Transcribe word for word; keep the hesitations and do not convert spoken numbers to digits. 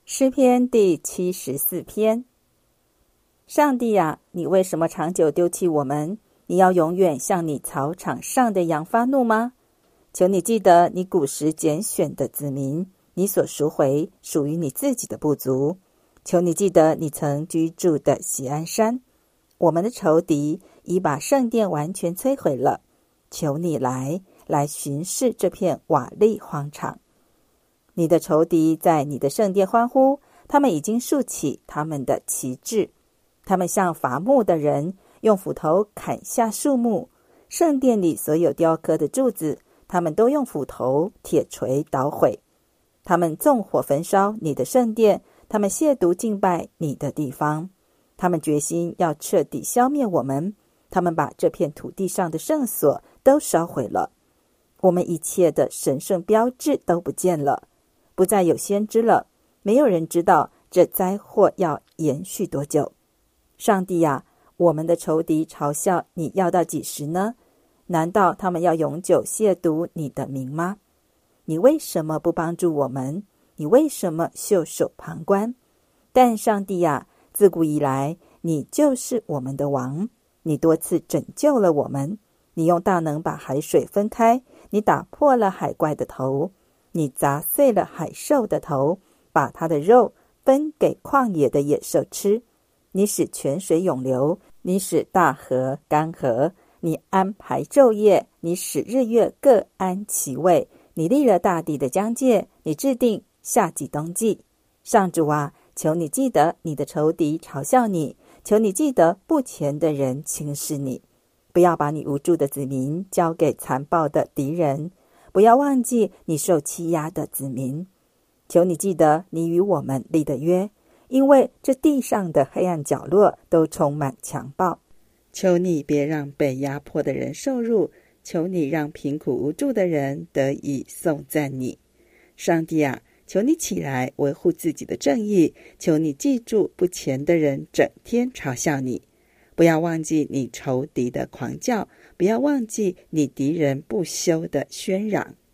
诗篇第七十四篇。上帝啊，你为什么长久丢弃我们？你要永远向你草场上的羊发怒吗？求你记得你古时拣选的子民，你所赎回属于你自己的不足。求你记得你曾居住的锡安山。我们的仇敌已把圣殿完全摧毁了，求你来来巡视这片瓦砾荒场。你的仇敌在你的圣殿欢呼，他们已经竖起他们的旗帜，他们像伐木的人，用斧头砍下树木。圣殿里所有雕刻的柱子，他们都用斧头、铁锤捣毁。他们纵火焚烧你的圣殿，他们亵渎敬拜你的地方。他们决心要彻底消灭我们，他们把这片土地上的圣所都烧毁了。我们一切的神圣标志都不见了，不再有先知了，没有人知道这灾祸要延续多久。上帝啊，我们的仇敌嘲笑你要到几时呢？难道他们要永久亵渎你的名吗？你为什么不帮助我们？你为什么袖手旁观？但上帝啊，自古以来你就是我们的王，你多次拯救了我们。你用大能把海水分开，你打破了海怪的头，你砸碎了海兽的头，把它的肉分给旷野的野兽吃。你使泉水涌流，你使大河干涸，你安排昼夜，你使日月各安其位，你立了大地的疆界，你制定夏季冬季。上主啊，求你记得你的仇敌嘲笑你，求你记得不虔的人轻视你，不要把你无助的子民交给残暴的敌人，不要忘记你受欺压的子民。求你记得你与我们立的约，因为这地上的黑暗角落都充满强暴。求你别让被压迫的人受辱，求你让贫苦无助的人得以颂赞你。上帝啊，求你起来维护自己的正义，求你记住不虔的人整天嘲笑你，不要忘记你仇敌的狂叫，不要忘记你敌人不休的喧嚷。